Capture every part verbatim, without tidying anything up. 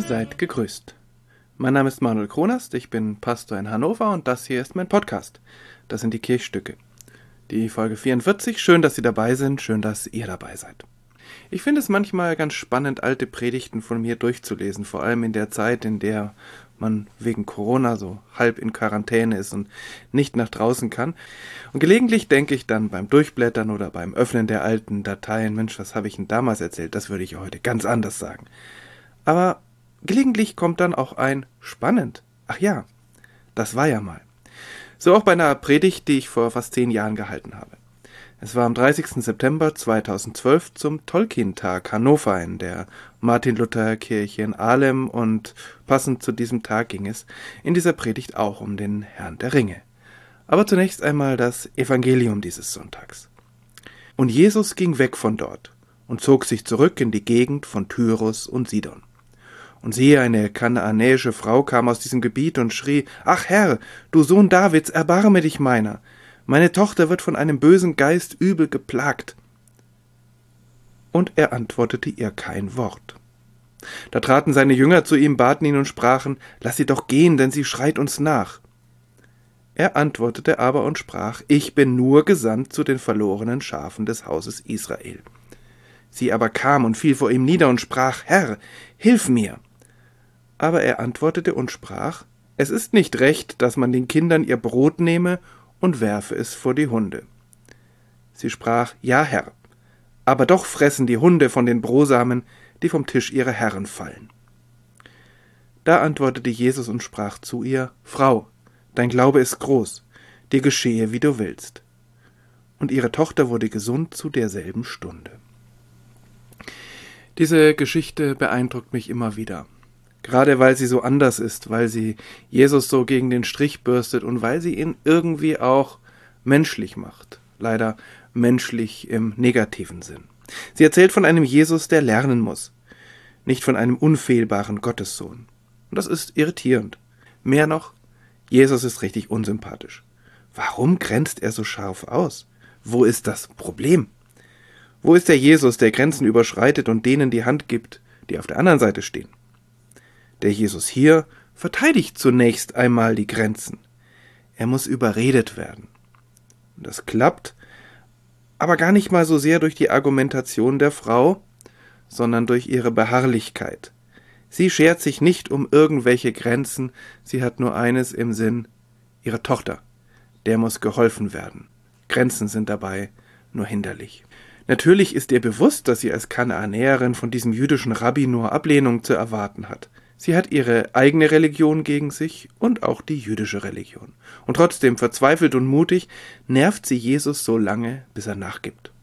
Seid gegrüßt. Mein Name ist Manuel Kronast, ich bin Pastor in Hannover und das hier ist mein Podcast. Das sind die Kirchstücke. Die Folge vierundvierzig, schön, dass Sie dabei sind, schön, dass ihr dabei seid. Ich finde es manchmal ganz spannend, alte Predigten von mir durchzulesen, vor allem in der Zeit, in der man wegen Corona so halb in Quarantäne ist und nicht nach draußen kann. Und gelegentlich denke ich dann beim Durchblättern oder beim Öffnen der alten Dateien, Mensch, was habe ich denn damals erzählt? Das würde ich heute ganz anders sagen. Aber gelegentlich kommt dann auch ein spannend. Ach ja, das war ja mal. So auch bei einer Predigt, die ich vor fast zehn Jahren gehalten habe. Es war am dreißigsten September zweitausendzwölf zum Tolkien-Tag Hannover in der Martin-Luther-Kirche in Ahlem und passend zu diesem Tag ging es in dieser Predigt auch um den Herrn der Ringe. Aber zunächst einmal das Evangelium dieses Sonntags. Und Jesus ging weg von dort und zog sich zurück in die Gegend von Tyrus und Sidon. Und siehe, eine kanaanäische Frau kam aus diesem Gebiet und schrie, »Ach Herr, du Sohn Davids, erbarme dich meiner! Meine Tochter wird von einem bösen Geist übel geplagt.« Und er antwortete ihr kein Wort. Da traten seine Jünger zu ihm, baten ihn und sprachen, »Lass sie doch gehen, denn sie schreit uns nach.« Er antwortete aber und sprach, »Ich bin nur gesandt zu den verlorenen Schafen des Hauses Israel.« Sie aber kam und fiel vor ihm nieder und sprach, »Herr, hilf mir!« Aber er antwortete und sprach, »Es ist nicht recht, dass man den Kindern ihr Brot nehme und werfe es vor die Hunde.« Sie sprach, »Ja, Herr, aber doch fressen die Hunde von den Brosamen, die vom Tisch ihrer Herren fallen.« Da antwortete Jesus und sprach zu ihr, »Frau, dein Glaube ist groß, dir geschehe, wie du willst.« Und ihre Tochter wurde gesund zu derselben Stunde. Diese Geschichte beeindruckt mich immer wieder. Gerade weil sie so anders ist, weil sie Jesus so gegen den Strich bürstet und weil sie ihn irgendwie auch menschlich macht. Leider menschlich im negativen Sinn. Sie erzählt von einem Jesus, der lernen muss, nicht von einem unfehlbaren Gottessohn. Und das ist irritierend. Mehr noch, Jesus ist richtig unsympathisch. Warum grenzt er so scharf aus? Wo ist das Problem? Wo ist der Jesus, der Grenzen überschreitet und denen die Hand gibt, die auf der anderen Seite stehen? Der Jesus hier verteidigt zunächst einmal die Grenzen. Er muss überredet werden. Und das klappt, aber gar nicht mal so sehr durch die Argumentation der Frau, sondern durch ihre Beharrlichkeit. Sie schert sich nicht um irgendwelche Grenzen, sie hat nur eines im Sinn, ihre Tochter, der muss geholfen werden. Grenzen sind dabei nur hinderlich. Natürlich ist ihr bewusst, dass sie als Kanaanäerin von diesem jüdischen Rabbi nur Ablehnung zu erwarten hat. Sie hat ihre eigene Religion gegen sich und auch die jüdische Religion. Und trotzdem, verzweifelt und mutig, nervt sie Jesus so lange, bis er nachgibt.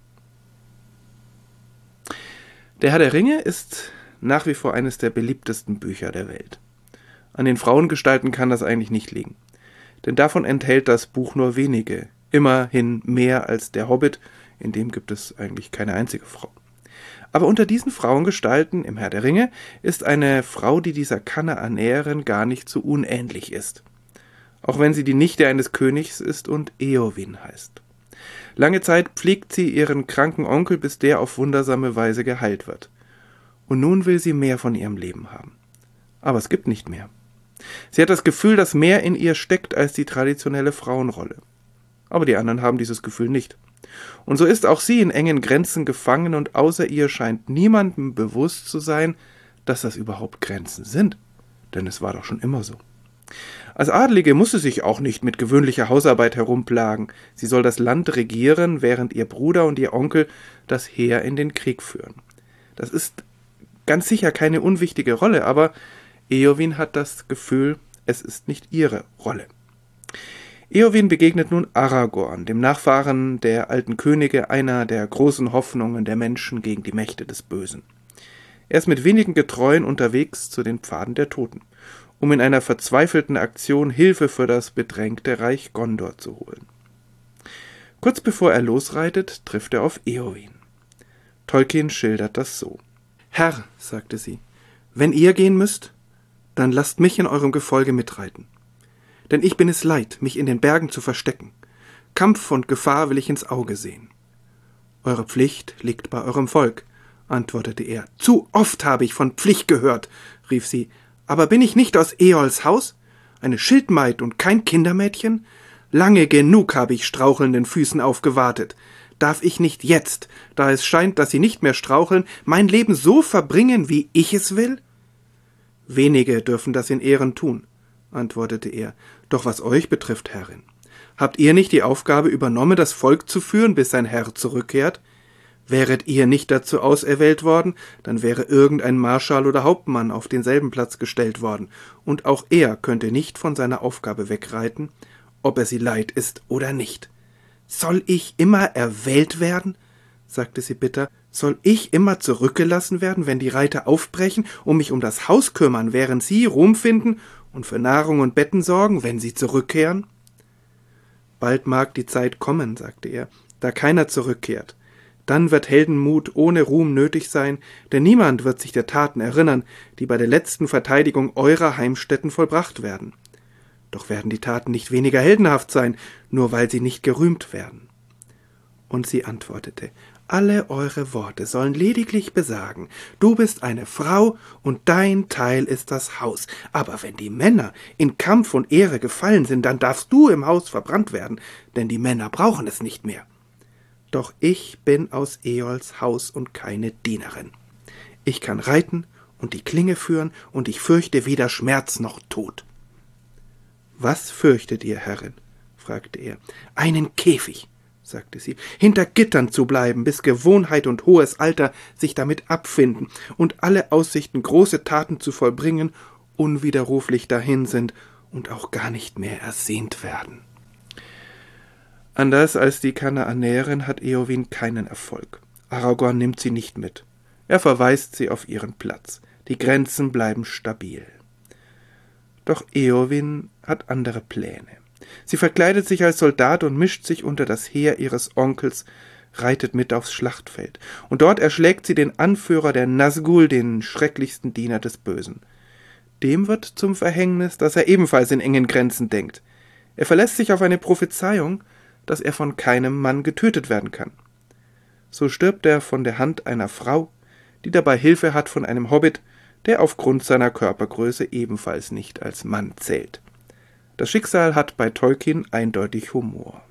Der Herr der Ringe ist nach wie vor eines der beliebtesten Bücher der Welt. An den Frauengestalten kann das eigentlich nicht liegen. Denn davon enthält das Buch nur wenige, immerhin mehr als der Hobbit, in dem gibt es eigentlich keine einzige Frau. Aber unter diesen Frauengestalten im Herr der Ringe ist eine Frau, die dieser Kanaanäerin gar nicht so unähnlich ist. Auch wenn sie die Nichte eines Königs ist und Éowyn heißt. Lange Zeit pflegt sie ihren kranken Onkel, bis der auf wundersame Weise geheilt wird. Und nun will sie mehr von ihrem Leben haben. Aber es gibt nicht mehr. Sie hat das Gefühl, dass mehr in ihr steckt als die traditionelle Frauenrolle. Aber die anderen haben dieses Gefühl nicht. Und so ist auch sie in engen Grenzen gefangen und außer ihr scheint niemandem bewusst zu sein, dass das überhaupt Grenzen sind. Denn es war doch schon immer so. Als Adelige muss sie sich auch nicht mit gewöhnlicher Hausarbeit herumplagen. Sie soll das Land regieren, während ihr Bruder und ihr Onkel das Heer in den Krieg führen. Das ist ganz sicher keine unwichtige Rolle, aber Éowyn hat das Gefühl, es ist nicht ihre Rolle. Éowyn begegnet nun Aragorn, dem Nachfahren der alten Könige, einer der großen Hoffnungen der Menschen gegen die Mächte des Bösen. Er ist mit wenigen Getreuen unterwegs zu den Pfaden der Toten, um in einer verzweifelten Aktion Hilfe für das bedrängte Reich Gondor zu holen. Kurz bevor er losreitet, trifft er auf Éowyn. Tolkien schildert das so. »Herr«, sagte sie, »wenn ihr gehen müsst, dann lasst mich in eurem Gefolge mitreiten. Denn ich bin es leid, mich in den Bergen zu verstecken. Kampf und Gefahr will ich ins Auge sehen.« »Eure Pflicht liegt bei eurem Volk«, antwortete er. »Zu oft habe ich von Pflicht gehört«, rief sie, »aber bin ich nicht aus Eols Haus? Eine Schildmaid und kein Kindermädchen? Lange genug habe ich strauchelnden Füßen aufgewartet. Darf ich nicht jetzt, da es scheint, dass sie nicht mehr straucheln, mein Leben so verbringen, wie ich es will?« »Wenige dürfen das in Ehren tun«, antwortete er, »doch was euch betrifft, Herrin. Habt ihr nicht die Aufgabe übernommen, das Volk zu führen, bis sein Herr zurückkehrt? Wäret ihr nicht dazu auserwählt worden, dann wäre irgendein Marschall oder Hauptmann auf denselben Platz gestellt worden, und auch er könnte nicht von seiner Aufgabe wegreiten, ob er sie leid ist oder nicht. »Soll ich immer erwählt werden?«, sagte sie bitter. »Soll ich immer zurückgelassen werden, wenn die Reiter aufbrechen und mich um das Haus kümmern, während sie Ruhm finden und für Nahrung und Betten sorgen, wenn sie zurückkehren?« »Bald mag die Zeit kommen«, sagte er, »da keiner zurückkehrt. Dann wird Heldenmut ohne Ruhm nötig sein, denn niemand wird sich der Taten erinnern, die bei der letzten Verteidigung eurer Heimstätten vollbracht werden. Doch werden die Taten nicht weniger heldenhaft sein, nur weil sie nicht gerühmt werden.« Und sie antwortete, »Alle eure Worte sollen lediglich besagen, du bist eine Frau und dein Teil ist das Haus. Aber wenn die Männer in Kampf und Ehre gefallen sind, dann darfst du im Haus verbrannt werden, denn die Männer brauchen es nicht mehr. Doch ich bin aus Eols Haus und keine Dienerin. Ich kann reiten und die Klinge führen, und ich fürchte weder Schmerz noch Tod.« »Was fürchtet ihr, Herrin?«, fragte er. »Einen Käfig«, sagte sie, »hinter Gittern zu bleiben, bis Gewohnheit und hohes Alter sich damit abfinden und alle Aussichten, große Taten zu vollbringen, unwiderruflich dahin sind und auch gar nicht mehr ersehnt werden.« Anders als die Kanaanäerin hat Éowyn keinen Erfolg. Aragorn nimmt sie nicht mit. Er verweist sie auf ihren Platz. Die Grenzen bleiben stabil. Doch Éowyn hat andere Pläne. Sie verkleidet sich als Soldat und mischt sich unter das Heer ihres Onkels, reitet mit aufs Schlachtfeld. Und dort erschlägt sie den Anführer der Nazgul, den schrecklichsten Diener des Bösen. Dem wird zum Verhängnis, dass er ebenfalls in engen Grenzen denkt. Er verlässt sich auf eine Prophezeiung, dass er von keinem Mann getötet werden kann. So stirbt er von der Hand einer Frau, die dabei Hilfe hat von einem Hobbit, der aufgrund seiner Körpergröße ebenfalls nicht als Mann zählt. Das Schicksal hat bei Tolkien eindeutig Humor.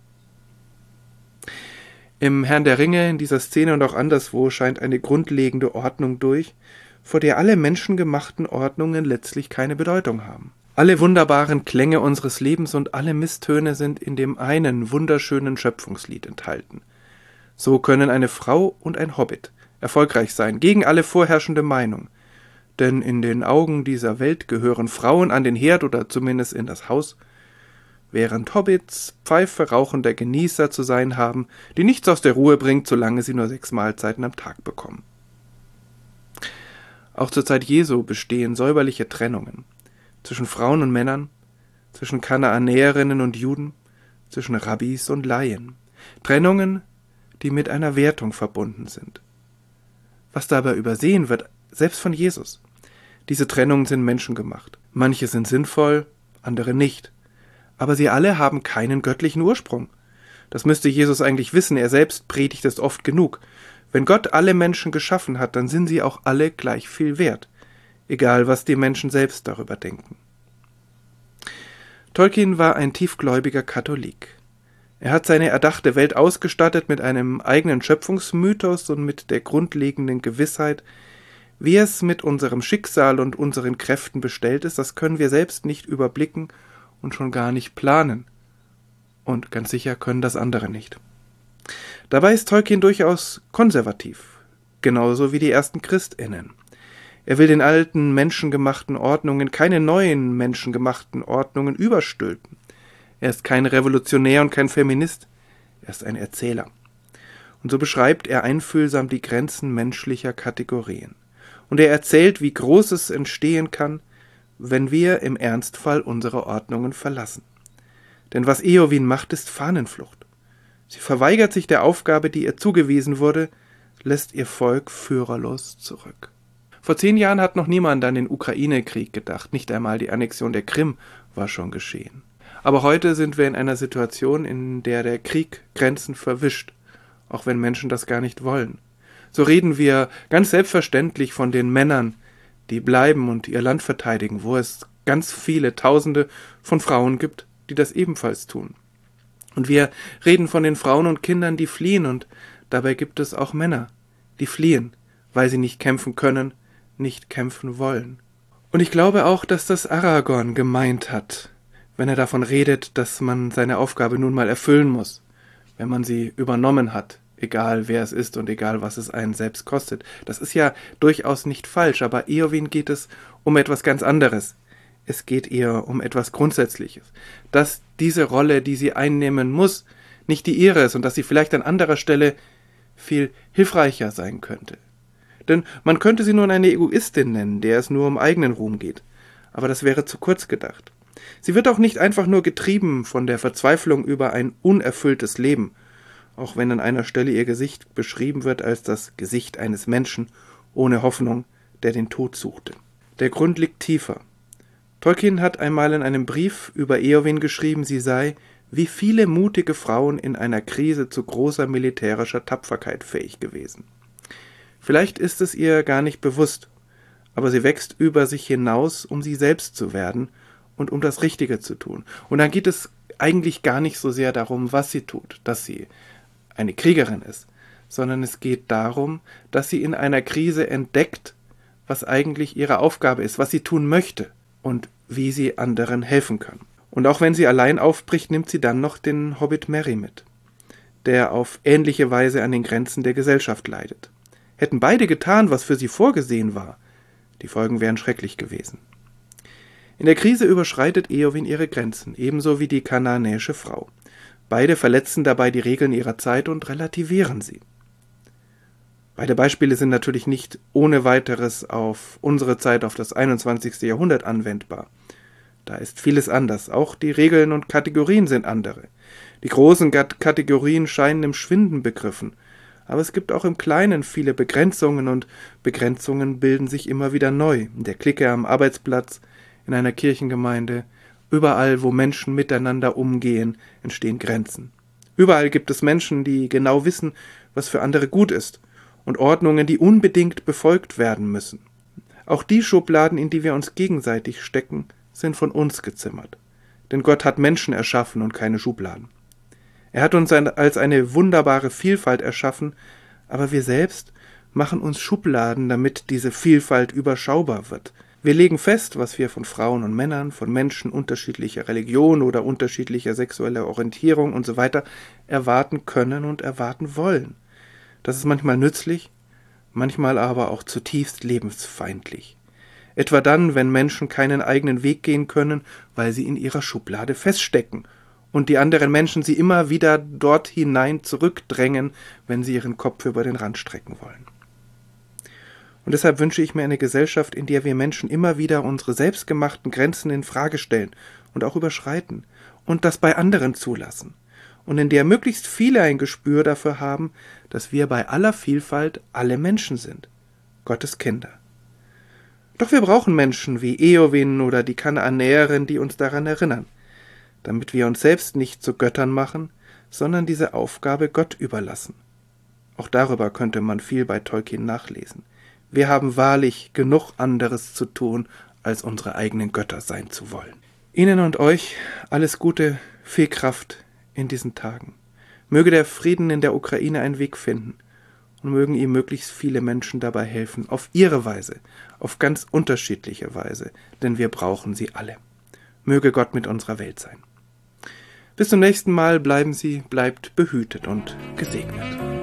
Im Herrn der Ringe, in dieser Szene und auch anderswo, scheint eine grundlegende Ordnung durch, vor der alle menschengemachten Ordnungen letztlich keine Bedeutung haben. Alle wunderbaren Klänge unseres Lebens und alle Misstöne sind in dem einen wunderschönen Schöpfungslied enthalten. So können eine Frau und ein Hobbit erfolgreich sein, gegen alle vorherrschende Meinung. Denn in den Augen dieser Welt gehören Frauen an den Herd oder zumindest in das Haus, während Hobbits Pfeife rauchender Genießer zu sein haben, die nichts aus der Ruhe bringt, solange sie nur sechs Mahlzeiten am Tag bekommen. Auch zur Zeit Jesu bestehen säuberliche Trennungen zwischen Frauen und Männern, zwischen Kanaanäerinnen und Juden, zwischen Rabbis und Laien. Trennungen, die mit einer Wertung verbunden sind. Was dabei übersehen wird, selbst von Jesus. Diese Trennungen sind menschengemacht. Manche sind sinnvoll, andere nicht. Aber sie alle haben keinen göttlichen Ursprung. Das müsste Jesus eigentlich wissen, er selbst predigt es oft genug. Wenn Gott alle Menschen geschaffen hat, dann sind sie auch alle gleich viel wert. Egal, was die Menschen selbst darüber denken. Tolkien war ein tiefgläubiger Katholik. Er hat seine erdachte Welt ausgestattet mit einem eigenen Schöpfungsmythos und mit der grundlegenden Gewissheit, wie es mit unserem Schicksal und unseren Kräften bestellt ist, das können wir selbst nicht überblicken und schon gar nicht planen. Und ganz sicher können das andere nicht. Dabei ist Tolkien durchaus konservativ, genauso wie die ersten ChristInnen. Er will den alten menschengemachten Ordnungen keine neuen menschengemachten Ordnungen überstülpen. Er ist kein Revolutionär und kein Feminist, er ist ein Erzähler. Und so beschreibt er einfühlsam die Grenzen menschlicher Kategorien. Und er erzählt, wie Großes entstehen kann, wenn wir im Ernstfall unsere Ordnungen verlassen. Denn was Éowyn macht, ist Fahnenflucht. Sie verweigert sich der Aufgabe, die ihr zugewiesen wurde, lässt ihr Volk führerlos zurück. Vor zehn Jahren hat noch niemand an den Ukraine-Krieg gedacht, nicht einmal die Annexion der Krim war schon geschehen. Aber heute sind wir in einer Situation, in der der Krieg Grenzen verwischt, auch wenn Menschen das gar nicht wollen. So reden wir ganz selbstverständlich von den Männern, die bleiben und ihr Land verteidigen, wo es ganz viele Tausende von Frauen gibt, die das ebenfalls tun. Und wir reden von den Frauen und Kindern, die fliehen, und dabei gibt es auch Männer, die fliehen, weil sie nicht kämpfen können, nicht kämpfen wollen. Und ich glaube auch, dass das Aragorn gemeint hat, wenn er davon redet, dass man seine Aufgabe nun mal erfüllen muss, wenn man sie übernommen hat, egal wer es ist und egal was es einen selbst kostet. Das ist ja durchaus nicht falsch, aber Éowyn geht es um etwas ganz anderes. Es geht ihr um etwas Grundsätzliches, dass diese Rolle, die sie einnehmen muss, nicht die ihre ist und dass sie vielleicht an anderer Stelle viel hilfreicher sein könnte. Denn man könnte sie nun eine Egoistin nennen, der es nur um eigenen Ruhm geht. Aber das wäre zu kurz gedacht. Sie wird auch nicht einfach nur getrieben von der Verzweiflung über ein unerfülltes Leben, auch wenn an einer Stelle ihr Gesicht beschrieben wird als das Gesicht eines Menschen ohne Hoffnung, der den Tod suchte. Der Grund liegt tiefer. Tolkien hat einmal in einem Brief über Éowyn geschrieben, sie sei wie viele mutige Frauen in einer Krise zu großer militärischer Tapferkeit fähig gewesen. Vielleicht ist es ihr gar nicht bewusst, aber sie wächst über sich hinaus, um sie selbst zu werden und um das Richtige zu tun. Und dann geht es eigentlich gar nicht so sehr darum, was sie tut, dass sie eine Kriegerin ist, sondern es geht darum, dass sie in einer Krise entdeckt, was eigentlich ihre Aufgabe ist, was sie tun möchte und wie sie anderen helfen kann. Und auch wenn sie allein aufbricht, nimmt sie dann noch den Hobbit Merry mit, der auf ähnliche Weise an den Grenzen der Gesellschaft leidet. Hätten beide getan, was für sie vorgesehen war, die Folgen wären schrecklich gewesen. In der Krise überschreitet Éowyn ihre Grenzen, ebenso wie die kanaanäische Frau. Beide verletzen dabei die Regeln ihrer Zeit und relativieren sie. Beide Beispiele sind natürlich nicht ohne weiteres auf unsere Zeit, auf das einundzwanzigste Jahrhundert anwendbar. Da ist vieles anders, auch die Regeln und Kategorien sind andere. Die großen Kategorien scheinen im Schwinden begriffen, aber es gibt auch im Kleinen viele Begrenzungen und Begrenzungen bilden sich immer wieder neu. In der Clique am Arbeitsplatz, in einer Kirchengemeinde, überall, wo Menschen miteinander umgehen, entstehen Grenzen. Überall gibt es Menschen, die genau wissen, was für andere gut ist und Ordnungen, die unbedingt befolgt werden müssen. Auch die Schubladen, in die wir uns gegenseitig stecken, sind von uns gezimmert. Denn Gott hat Menschen erschaffen und keine Schubladen. Er hat uns als eine wunderbare Vielfalt erschaffen, aber wir selbst machen uns Schubladen, damit diese Vielfalt überschaubar wird. Wir legen fest, was wir von Frauen und Männern, von Menschen unterschiedlicher Religion oder unterschiedlicher sexueller Orientierung und so weiter erwarten können und erwarten wollen. Das ist manchmal nützlich, manchmal aber auch zutiefst lebensfeindlich. Etwa dann, wenn Menschen keinen eigenen Weg gehen können, weil sie in ihrer Schublade feststecken und die anderen Menschen sie immer wieder dort hinein zurückdrängen, wenn sie ihren Kopf über den Rand strecken wollen. Und deshalb wünsche ich mir eine Gesellschaft, in der wir Menschen immer wieder unsere selbstgemachten Grenzen in Frage stellen und auch überschreiten und das bei anderen zulassen. Und in der möglichst viele ein Gespür dafür haben, dass wir bei aller Vielfalt alle Menschen sind, Gottes Kinder. Doch wir brauchen Menschen wie Éowyn oder die Kanaanäerin, die uns daran erinnern, damit wir uns selbst nicht zu Göttern machen, sondern diese Aufgabe Gott überlassen. Auch darüber könnte man viel bei Tolkien nachlesen. Wir haben wahrlich genug anderes zu tun, als unsere eigenen Götter sein zu wollen. Ihnen und euch alles Gute, viel Kraft in diesen Tagen. Möge der Frieden in der Ukraine einen Weg finden und mögen ihm möglichst viele Menschen dabei helfen, auf ihre Weise, auf ganz unterschiedliche Weise, denn wir brauchen sie alle. Möge Gott mit unserer Welt sein. Bis zum nächsten Mal, bleiben Sie, bleibt behütet und gesegnet.